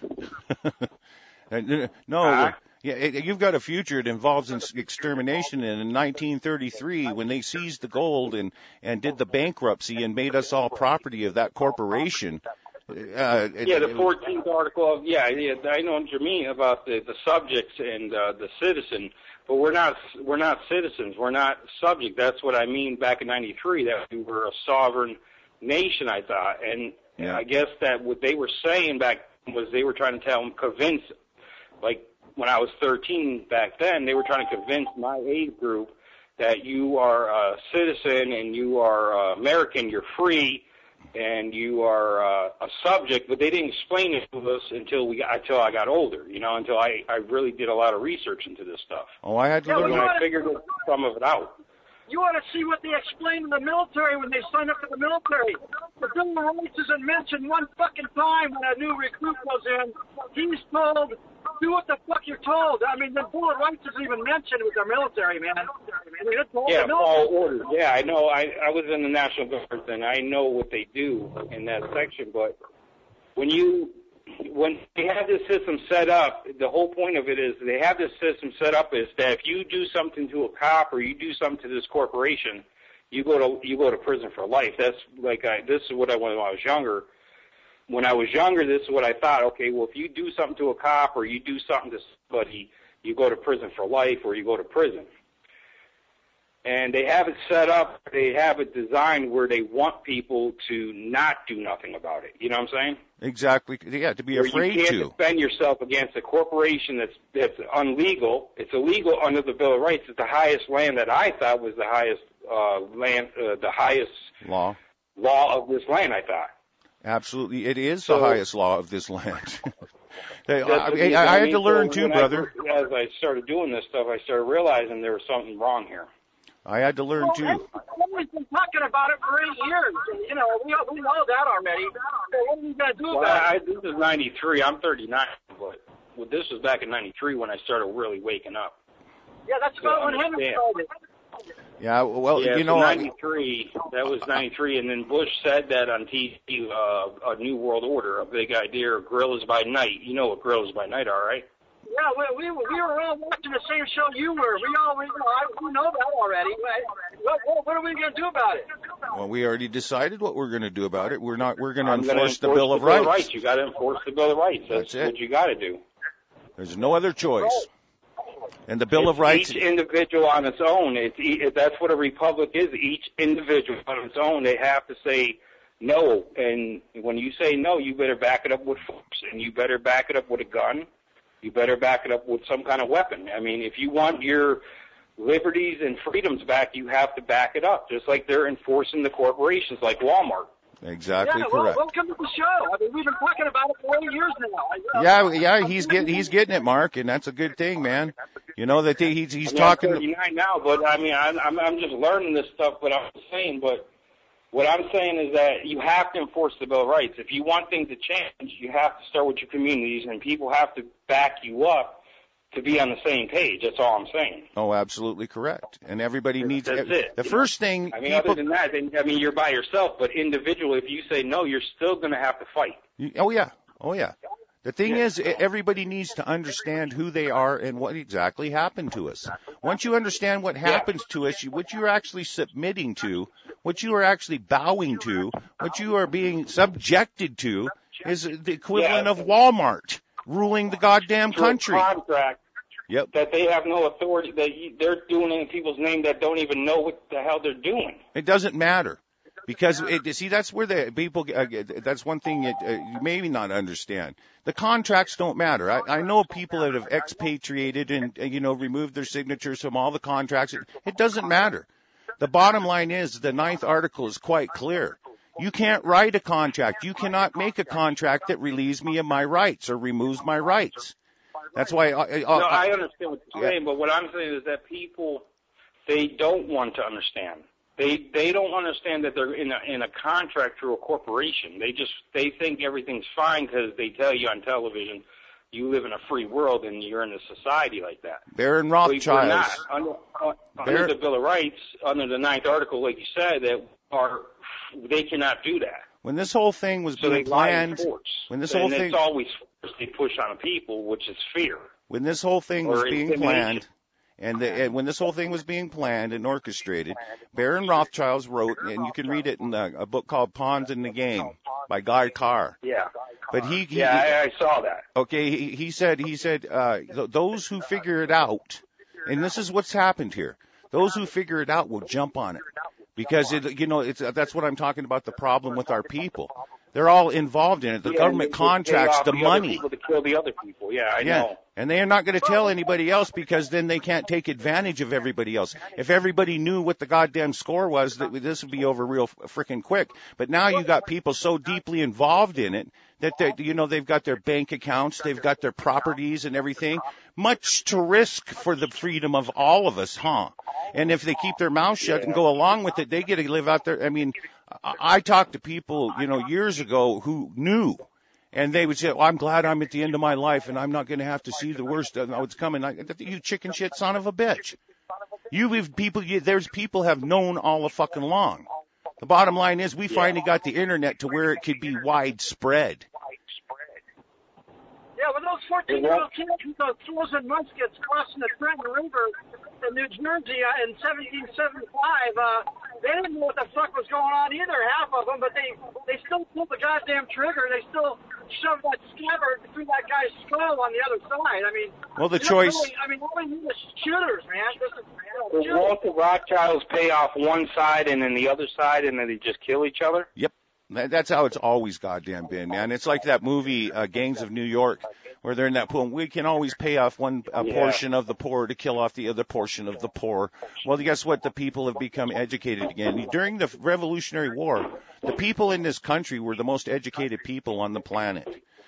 No. Yeah, you've got a future. It involves extermination. And in 1933, when they seized the gold and did the bankruptcy and made us all property of that corporation. The 14th article of, I know what you mean about the subjects and the citizen, but we're not citizens. We're not subject. That's what I mean back in 93, that we were a sovereign nation, I thought. And I guess that what they were saying back was they were trying to convince, like, when I was 13 back then, they were trying to convince my age group that you are a citizen and you are American, you're free, and you are a subject, but they didn't explain it to us until I got older, until I really did a lot of research into this stuff. Oh, I had to learn. I figured some of it out. You ought to see what they explain in the military when they sign up for the military. The Bill of Rights isn't mentioned one fucking time when a new recruit goes in. He's told, do what the fuck you're told. I mean, the Bill of Rights isn't even mentioned with the military, man. I mean, it's all orders. Yeah, I know. I was in the National Guard, and I know what they do in that section. But when they have this system set up, the whole point of it is they have this system set up is that if you do something to a cop or you do something to this corporation, you go to prison for life. That's like this is what I wanted when I was younger. When I was younger, this is what I thought. Okay, well, if you do something to a cop or you do something to somebody, you go to prison for life or you go to prison. And they have it set up, they have it designed where they want people to not do nothing about it. You know what I'm saying? Exactly. Yeah, to be afraid to. You can't defend yourself against a corporation that's unlegal. It's illegal under the Bill of Rights. It's the highest land that I thought was the highest the highest law of this land, I thought. Absolutely. It is the highest law of this land. I had to learn too, brother. As I started doing this stuff, I started realizing there was something wrong here. I had to learn too. We've been talking about it for 8 years. We know that already. So what are we going to do about it? This is 93. I'm 39, but this was back in 93 when I started really waking up. Yeah, that's about when Henry started. Yeah, well, yeah, 93. That was 93, and then Bush said that on TV, a new world order, a big idea, guerrillas by night. You know what guerrillas by night are, right? Yeah, we were all watching the same show you were. We know that already. What are we going to do about it? Well, we already decided what we're going to do about it. We're going to enforce the Bill of Rights. You got to enforce the Bill of Rights. That's what you got to do. There's no other choice. And the Bill of Rights. Each individual on its own. That's what a republic is. Each individual on its own. They have to say no. And when you say no, you better back it up with force. And you better back it up with a gun. You better back it up with some kind of weapon. I mean, if you want your liberties and freedoms back, you have to back it up, just like they're enforcing the corporations like Walmart. Exactly Yeah, correct. welcome to the show. I mean, we've been talking about it for 8 years now. Yeah, he's getting it, Mark, and that's a good thing, man. You know that he's I'm talking. 39 now, but I mean, I'm just learning this stuff. But what I'm saying is that you have to enforce the Bill of Rights. If you want things to change, you have to start with your communities, and people have to back you up to be on the same page. That's all I'm saying. Oh, absolutely correct. And everybody needs That's it. The first thing. I mean, other than that, then, I mean, you're by yourself. But individually, if you say no, you're still going to have to fight. Oh yeah. The thing is, everybody needs to understand who they are and what exactly happened to us. Once you understand what happens to us, what you're actually submitting to, what you are actually bowing to, what you are being subjected to, is the equivalent of Walmart ruling the goddamn country. Contract. Yep. That they have no authority, that they're doing it in people's name that don't even know what the hell they're doing. It doesn't matter. Because, that's where the people, that's one thing you maybe not understand. The contracts don't matter. I know people that have expatriated and, removed their signatures from all the contracts. It doesn't matter. The bottom line is the 9th article is quite clear. You can't write a contract. You cannot make a contract that relieves me of my rights or removes my rights. That's why I understand what you're saying, but what I'm saying is that people, they don't want to understand. They don't understand that they're in a contract through a corporation. They think everything's fine because they tell you on television you live in a free world and you're in a society like that. Baron Rothschild. Under the Bill of Rights, under the 9th article, like you said, they cannot do that. When this whole thing was being planned, it's always force they push on people, which is fear. When this whole thing was being planned. And when this whole thing was being planned and orchestrated, Baron Rothschild wrote, and you can read it in a book called Pawns in the Game by Guy Carr. Yeah. But I saw that. Okay, he said, those who figure it out, and this is what's happened here, those who figure it out will jump on it. Because, that's what I'm talking about, the problem with our people. They're all involved in it. The government contracts the money. People to kill the other people. Yeah, I know. And they are not going to tell anybody else because then they can't take advantage of everybody else. If everybody knew what the goddamn score was, this would be over real freaking quick. But now you got people so deeply involved in it that they've got their bank accounts, they've got their properties and everything. Much to risk for the freedom of all of us, huh? And if they keep their mouth shut and go along with it, they get to live out there. I mean, I talked to people, years ago who knew, and they would say, I'm glad I'm at the end of my life and I'm not going to have to see the worst of what's coming. You chicken shit son of a bitch. There's people have known all fucking long. The bottom line is we finally got the internet to where it could be widespread. Yeah, when those 14-year-old kids with those frozen muskets crossing the Trenton River in New Jersey in 1775, they didn't know what the fuck was going on either, half of them, but they still pulled the goddamn trigger. They still shoved that scabbard through that guy's skull on the other side. I mean, well, the choice. All we need is shooters, man. Won't the Rothschilds pay off one side and then the other side, and then they just kill each other? Yep. That's how it's always goddamn been, man. It's like that movie, Gangs of New York, where they're in that pool. We can always pay off one portion of the poor to kill off the other portion of the poor. Well, guess what? The people have become educated again. During the Revolutionary War, the people in this country were the most educated people on the planet.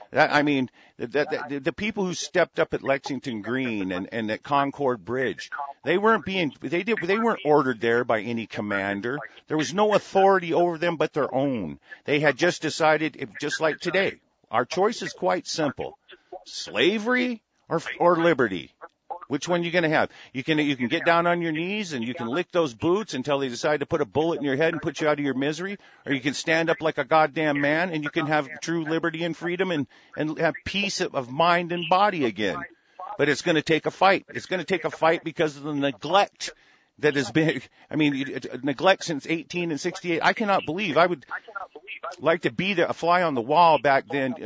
The people who stepped up at Lexington Green and at Concord Bridge, they weren't ordered there by any commander. There was no authority over them but their own. They had just decided, just like today, our choice is quite simple: slavery or liberty. Which one are you going to have? You can get down on your knees and you can lick those boots until they decide to put a bullet in your head and put you out of your misery, or you can stand up like a goddamn man and you can have true liberty and freedom and have peace of mind and body again. But it's going to take a fight. It's going to take a fight because of the neglect that has been, neglect since 1868. I cannot believe. I would like to be there, a fly on the wall back then.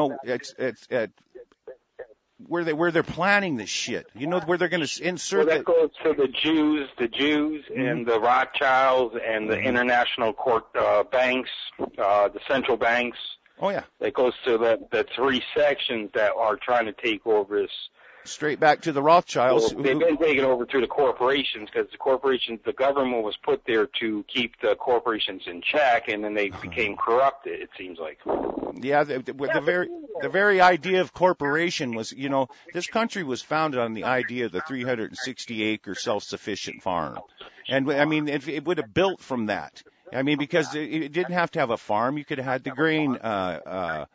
Where they're planning this shit, where they're going to insert. Well, that goes to the Jews, and the Rothschilds and the international banks, the central banks. Oh yeah. That goes to the three sections that are trying to take over Straight back to the Rothschilds. Well, they've been taken over through the corporations because the government was put there to keep the corporations in check, and then they became corrupted, it seems like. Yeah, the very idea of corporation was, this country was founded on the idea of the 360-acre self-sufficient farm. And, I mean, it would have built from that. I mean, because it didn't have to have a farm. You could have had the grain, the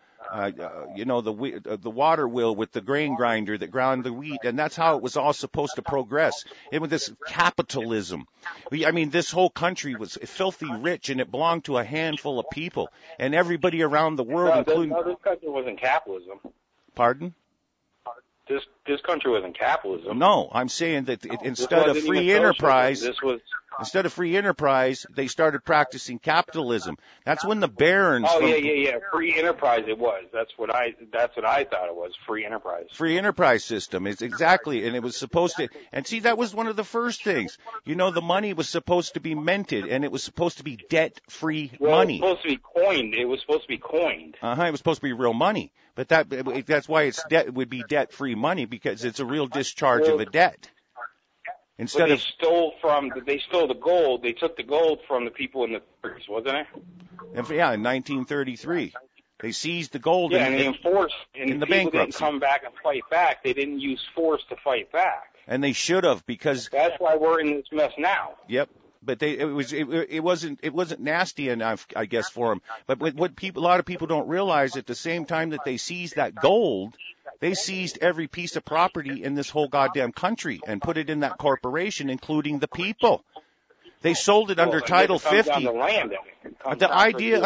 water wheel with the grain grinder that ground the wheat, and that's how it was all supposed to progress. It was this capitalism. This whole country was filthy rich, and it belonged to a handful of people, and everybody around the world, including... No, this country wasn't capitalism. Pardon? This country wasn't capitalism. No, I'm saying that instead of free enterprise, they started practicing capitalism. That's when the barons. Oh, yeah. Free enterprise. It was. That's what I thought it was. Free enterprise. Free enterprise system. It's exactly, and it was supposed to. And see, that was one of the first things. The money was supposed to be minted, and it was supposed to be debt-free money. It was supposed to be coined. It was supposed to be coined. It was supposed to be real money. But that's why it would be debt-free money, because it's a real discharge of a debt. They stole the gold. They took the gold from the people in the 30s, wasn't it? Yeah, in 1933. They seized the gold and they enforced, and in the people bankruptcy. Didn't come back and fight back. They didn't use force to fight back. And they should have, because that's why we're in this mess now. Yep. But it wasn't nasty enough, I guess, for them. But what a lot of people don't realize, at the same time that they seized that gold, they seized every piece of property in this whole goddamn country and put it in that corporation, including the people. They sold it under Title 50. The idea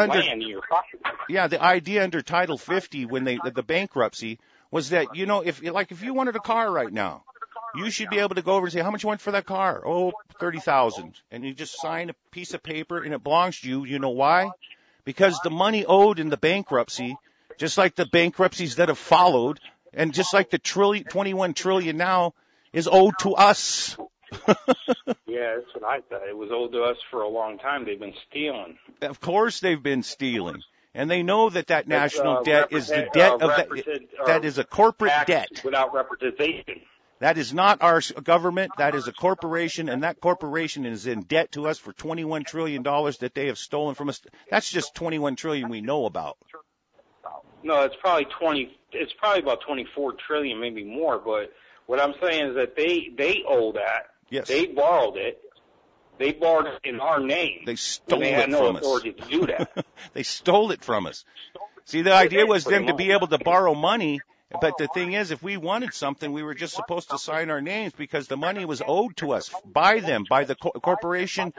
under Title 50 when the bankruptcy was that, if you wanted a car right now, you should be able to go over and say, how much you want for that car? Oh, $30,000. And you just sign a piece of paper and it belongs to you. You know why? Because the money owed in the bankruptcy, just like the bankruptcies that have followed, and just like the 21 trillion now, is owed to us. Yeah, that's what I thought. It was owed to us for a long time. They've been stealing. Of course they've been stealing. And they know that national debt is the debt of that is a corporate debt. Without representation. That is not our government. That is a corporation, and that corporation is in debt to us for $21 trillion that they have stolen from us. That's just $21 trillion we know about. No, it's probably about 24 trillion, maybe more. But what I'm saying is that they owe that. Yes. They borrowed it. They borrowed it in our name. They stole it from us. They had no authority to do that. They stole it from us. See, the idea was them to be able to borrow money. But the thing is, if we wanted something, we were just supposed to sign our names because the money was owed to us by them, by the corporation.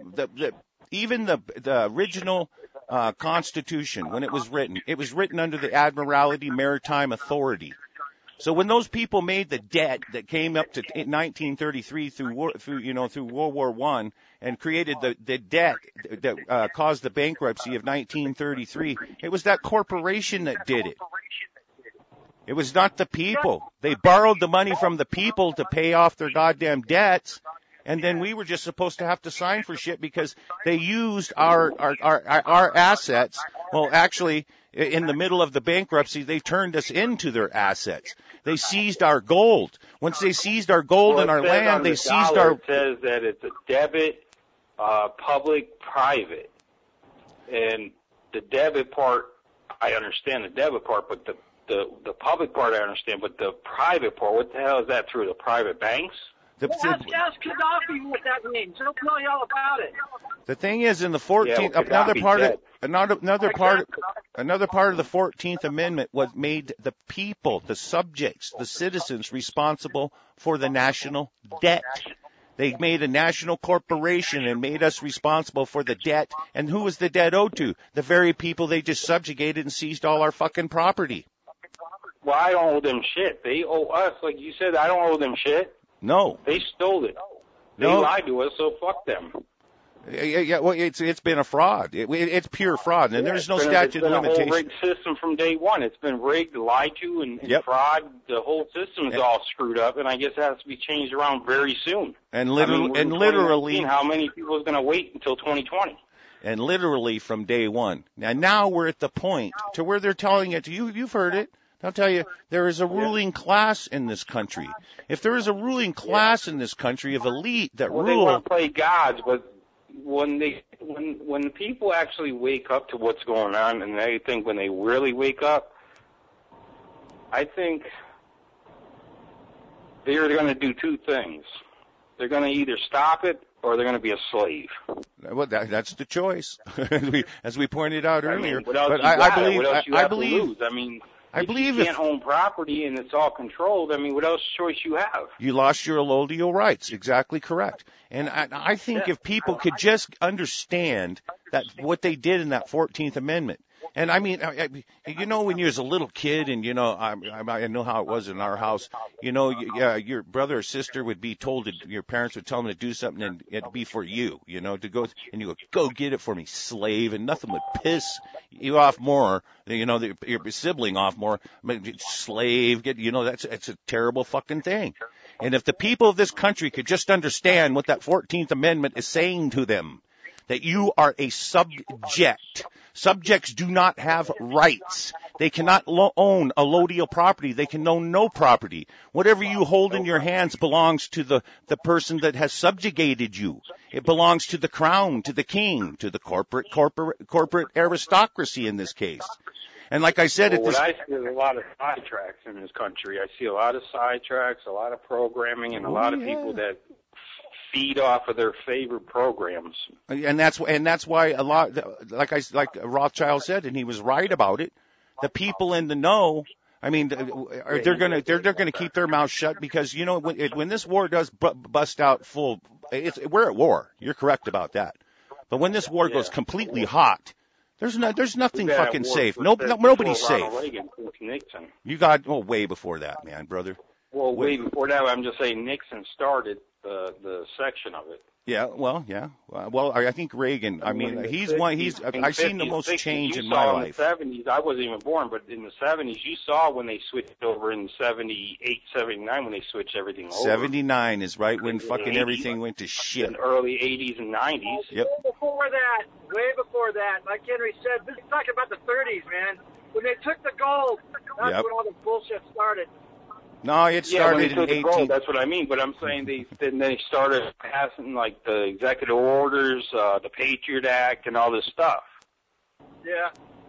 Even the original Constitution, when it was written under the Admiralty Maritime Authority. So when those people made the debt that came up to 1933 through World War I and created the debt that caused the bankruptcy of 1933, it was that corporation that did it. It was not the people. They borrowed the money from the people to pay off their goddamn debts, and then we were just supposed to have to sign for shit because they used our assets. Well, actually, in the middle of the bankruptcy, they turned us into their assets. They seized our gold. Once they seized our gold and our land, they seized our... It says that it's a debit, public, private. And the debit part, I understand the debit part, but the public part I understand, but the private part, what the hell is that through the private banks? Ask Gaddafi what that means. He'll tell you all about it. The thing is, in the 14th, another part of the 14th Amendment made the people, the subjects, the citizens responsible for the national debt. They made a national corporation and made us responsible for the debt. And who was the debt owed to? The very people they just subjugated and seized all our fucking property. Well, I don't owe them shit. They owe us. Like you said, I don't owe them shit. No. They stole it. They lied to us, so fuck them. Yeah, well, it's been a fraud. It's pure fraud, and there's no statute of limitations. It's been a whole rigged system from day one. It's been rigged, lied to, and fraud. The whole system's all screwed up, and I guess it has to be changed around very soon. And literally, how many people is going to wait until 2020? And literally from day one. Now we're at the point to where they're telling it to you. You've heard it. I'll tell you, there is a ruling class in this country. If there is a ruling class in this country of elite that Well, they want to play gods, but when people actually wake up to what's going on, and I think when they really wake up, I think they're going to do two things. They're going to either stop it or they're going to be a slave. Well, that's the choice, as we pointed out earlier. What else but you I got? believe, What else you I have believe, to lose? I mean, I believe you can't own property and it's all controlled. I mean, what else choice you have? You lost your allodial rights. Exactly correct. And I think if people could just understand that what they did in that 14th Amendment. And I mean, you know, when you was a little kid, and you know, I know how it was in our house. You know, your brother or sister would be told your parents would tell them to do something, and it'd be for you. You know, to go, and you go get it for me, slave, and nothing would piss you off more. You know, your sibling off more. Slave, you know, it's a terrible fucking thing. And if the people of this country could just understand what that 14th Amendment is saying to them, that you are a subject. Subjects do not have rights. They cannot own allodial property. They can own no property. Whatever you hold in your hands belongs to the person that has subjugated you. It belongs to the crown, to the king, to the corporate aristocracy in this case. And like I said, what I see is a lot of sidetracks in this country. I see a lot of sidetracks, a lot of programming, and a lot of people that feed off of their favorite programs. And that's why a lot, like Rothschild said, and he was right about it. The people in the know, I mean, they're gonna keep their mouths shut, because you know when this war does bust out full, we're at war. You're correct about that. But when this war goes completely hot, there's nothing fucking safe. Nobody's safe. Reagan, Nixon. You got way before that, man, brother. Well, way before that. I'm just saying Nixon started the section of it. Yeah, well, yeah. Well, I think Reagan, I mean, I've seen the most change in my life. In the 70s, I wasn't even born, but in the 70s, you saw when they switched over in 78, 79, when they switched everything over. 79 is right when fucking 80s, everything went to shit. In early 80s and 90s. Yep. Way before that, like Henry said, this is talking about the 30s, man. When they took the gold, that's when all the bullshit started. No, it started in 18. Gold, that's what I mean. But I'm saying they started passing like the executive orders, the Patriot Act, and all this stuff. Yeah.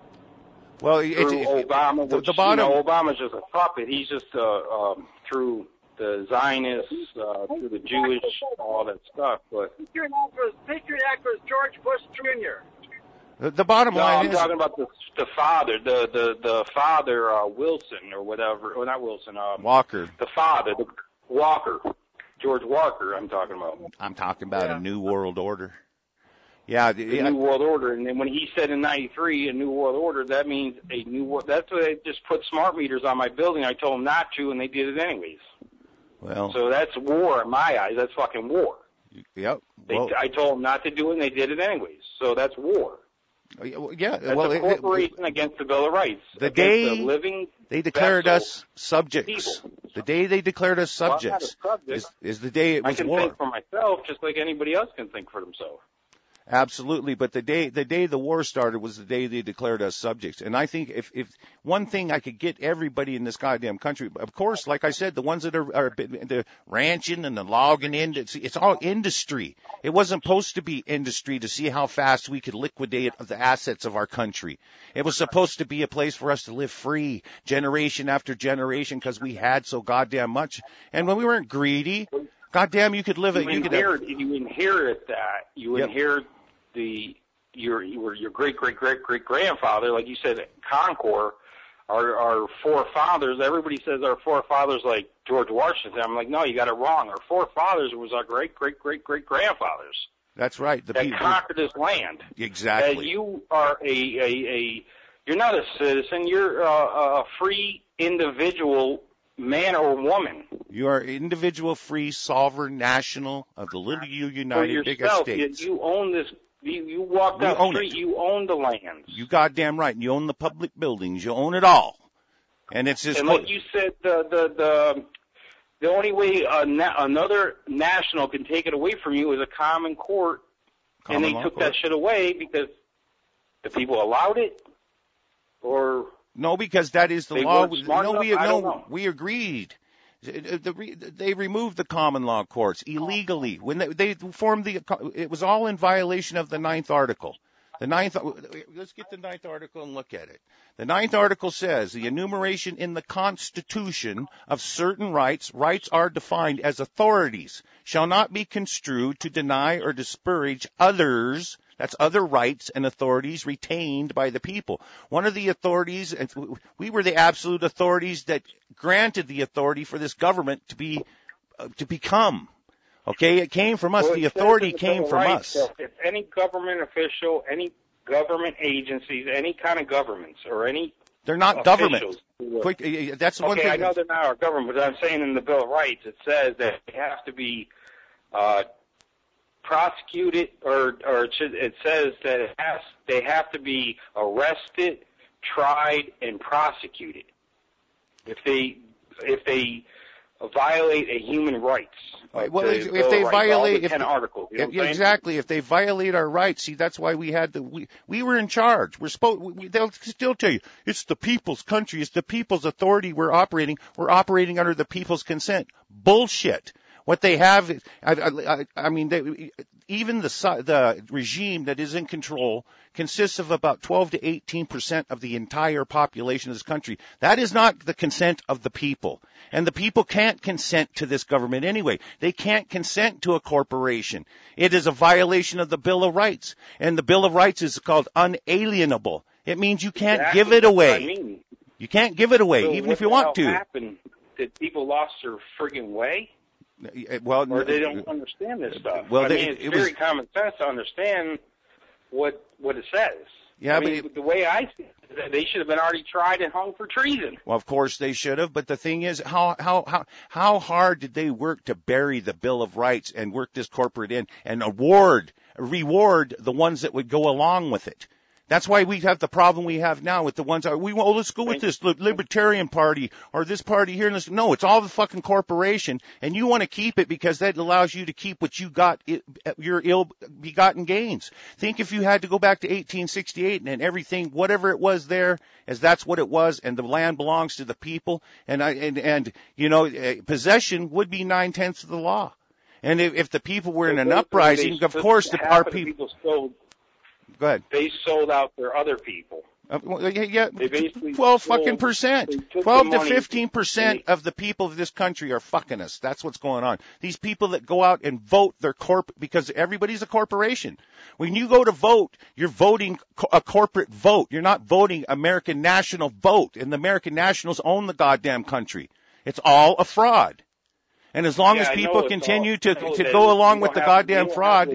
Well, Obama, which, Obama's just a puppet. He's just through the Zionists, through the Jewish, all that stuff. But Patriot Act was George Bush Jr. The bottom line is... I'm talking about the father, the father, Wilson, or whatever. Well, not Wilson. Walker. The father, Walker. George Walker, I'm talking about. I'm talking about a new world order. Yeah. The new world order. And then when he said in 93, a new world order, that means a new world. That's why they just put smart meters on my building. I told them not to, and they did it anyways. Well. So that's war in my eyes. That's fucking war. Yep. I told them not to do it, and they did it anyways. So that's war. Yeah, that's a corporation against the Bill of Rights. The day they declared us subjects, the day they declared us subjects, is the day it was war. I can think for myself, just like anybody else can think for themselves. Absolutely, but the day the war started was the day they declared us subjects. And I think if one thing I could get everybody in this goddamn country, of course, like I said, the ones that are the ranching and the logging it's all industry. It wasn't supposed to be industry to see how fast we could liquidate the assets of our country. It was supposed to be a place for us to live free, generation after generation, because we had so goddamn much. And when we weren't greedy, goddamn, you could live it. You inherit that. You inherit your great grandfather, like you said, Concord, our forefathers. Everybody says our forefathers like George Washington. I'm like, no, you got it wrong. Our forefathers was our great grandfathers. That's right. That conquered this land. Exactly. That you are you're not a citizen. You're a free individual, man or woman. You are individual, free, sovereign, national of the little United Big States. You own this. You walk down the street. You own the land. You goddamn right. You own the public buildings. You own it all. And it's just. And like you said, the only way another national can take it away from you is a common court. And they took that shit away because the people allowed it, or No, because that is the They law. weren't smart enough? I don't know. We agreed. They removed the common law courts illegally when they formed it was all in violation of the 9th article. Let's get the 9th article and look at it. The 9th article says the enumeration in the Constitution of certain rights are defined as authorities, shall not be construed to deny or disparage others. That's other rights and authorities retained by the people. One of the authorities, we were the absolute authorities that granted the authority for this government to become. Okay, it came from us. Well, the authority came from us. If any government official, any government agencies, any kind of governments, or any they're not government. That's one thing. Okay, I know they're not our government, but I'm saying in the Bill of Rights it says that they have to be prosecuted, it says that they have to be arrested, tried, and prosecuted if they violate a human rights. Well, if they violate, articles, you know what I'm exactly, if they violate our rights, see, that's why we had we were in charge. They'll still tell you it's the people's country, it's the people's authority. We're operating under the people's consent. Bullshit. What they have, even the regime that is in control consists of about 12 to 18% of the entire population of this country. That is not the consent of the people. And the people can't consent to this government anyway. They can't consent to a corporation. It is a violation of the Bill of Rights. And the Bill of Rights is called unalienable. It means you can't give it away. You can't give it away, even if you want to. What happened? Did people lost their friggin' way? Well, or they don't understand this stuff. Well, it's very common sense to understand what it says. Yeah, the way I see it, they should have been already tried and hung for treason. Well, of course they should have, but the thing is, how hard did they work to bury the Bill of Rights and work this corporate in and reward the ones that would go along with it? That's why we have the problem we have now with the ones let's go with this Libertarian Party or this party here. No, it's all the fucking corporation, and you want to keep it because that allows you to keep what you got, your ill-begotten gains. Think if you had to go back to 1868 and everything, whatever it was there, as that's what it was, and the land belongs to the people, and possession would be 9/10 of the law. And if the people were in an uprising, of course our people. Go ahead. They sold out their other people. Yeah, they basically 12 fucking percent. 12 to 15% of the people of this country are fucking us. That's what's going on. These people that go out and vote because everybody's a corporation. When you go to vote, you're voting a corporate vote. You're not voting American national vote. And the American nationals own the goddamn country. It's all a fraud. And as long as people continue to go along with the goddamn fraud,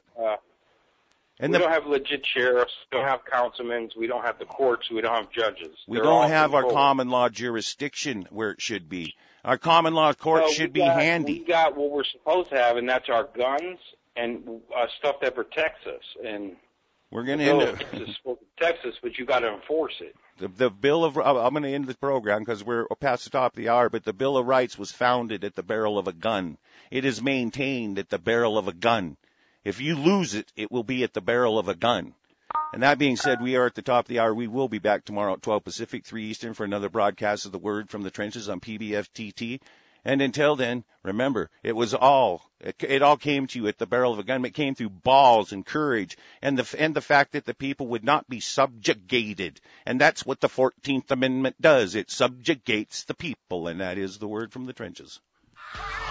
we don't have legit sheriffs, we don't have councilmen, we don't have the courts, we don't have judges. We don't have our common law jurisdiction where it should be. Our common law court should be handy. We got what we're supposed to have, and that's our guns and stuff that protects us. And we're going to end up. It's supposed to protect us, but you got to enforce it. The Bill of I'm going to end the program because we're past the top of the hour, but the Bill of Rights was founded at the barrel of a gun. It is maintained at the barrel of a gun. If you lose it, it will be at the barrel of a gun. And that being said, we are at the top of the hour. We will be back tomorrow at 12 Pacific, 3 Eastern for another broadcast of the Word from the Trenches on PBFTT. And until then, remember, it all came to you at the barrel of a gun. It came through balls and courage and the fact that the people would not be subjugated. And that's what the 14th Amendment does. It subjugates the people. And that is the Word from the Trenches.